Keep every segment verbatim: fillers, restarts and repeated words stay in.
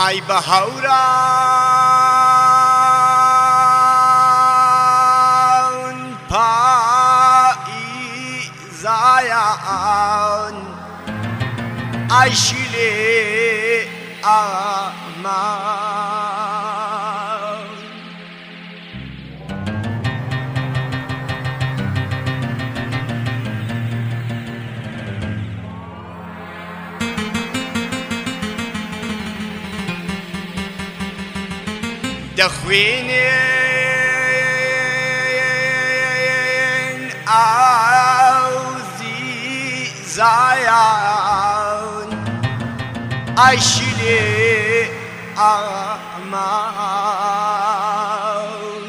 ای بهوران پاییزایان ای شیلی امان دخوینین آوزی زایان ای شیلی امان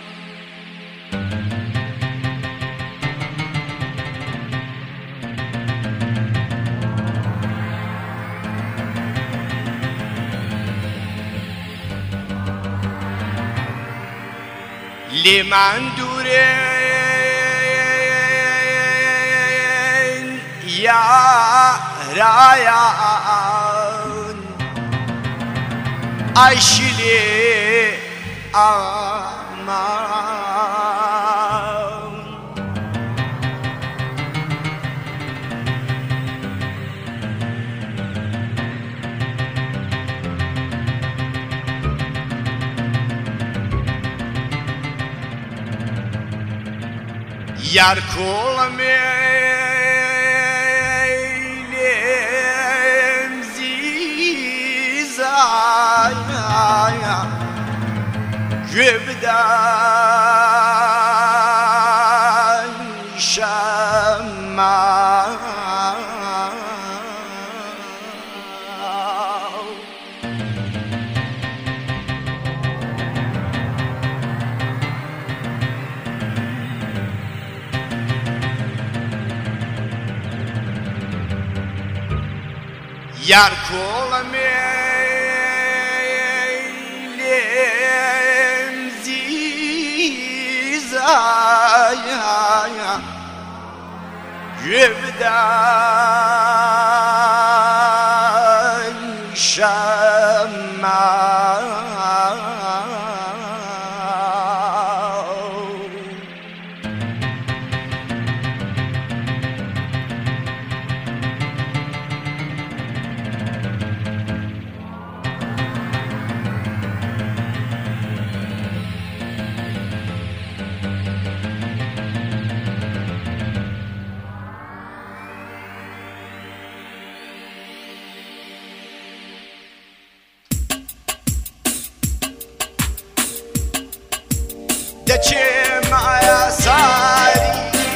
لمن دورين يا رايان عيشلي امان یار کول میلیم زیزایا جبدان شما یار کول میلیم زیزایا جبدان شما دچه مایا ساری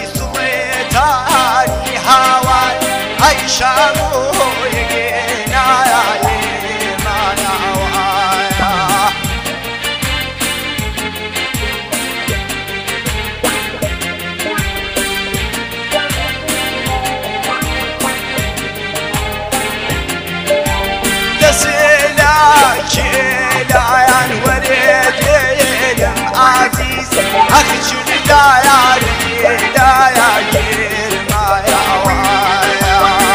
سویتانی هوای ای شاموی گنایی مناوایا دسلا کلاyan وريديم عزيز أخشى دايا دايا ما يا وايا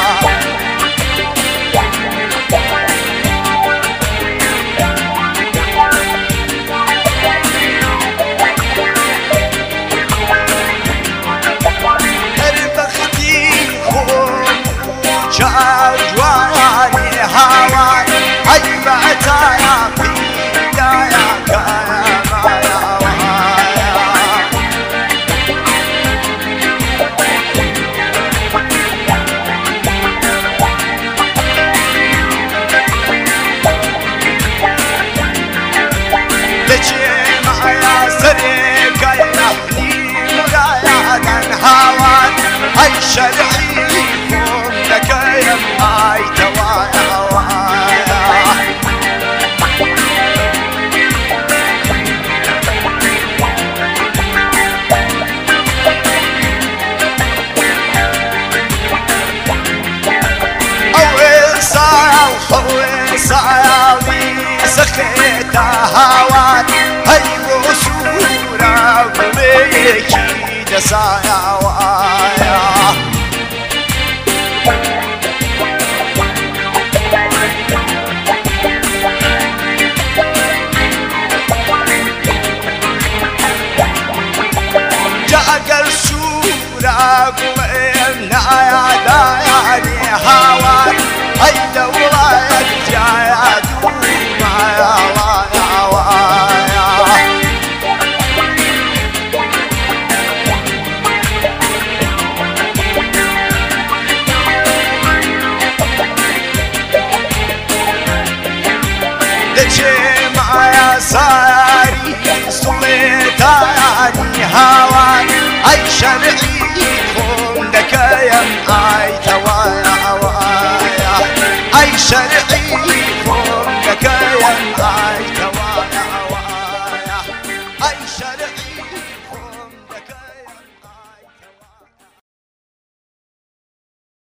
هربختي خوم جاواني هواي عيبتها يا بدايا كايا ما يا وايا لجي معايا سريك يحني مرايا هوان هاي شرعيكم لك يا هاي توايا وايا صعبي سخيت هوان هاي بصورة وميكي دسايا وايا خون دكايم اي توايا وايا اي شرعي خون دكايم اي توايا وايا اي شرعي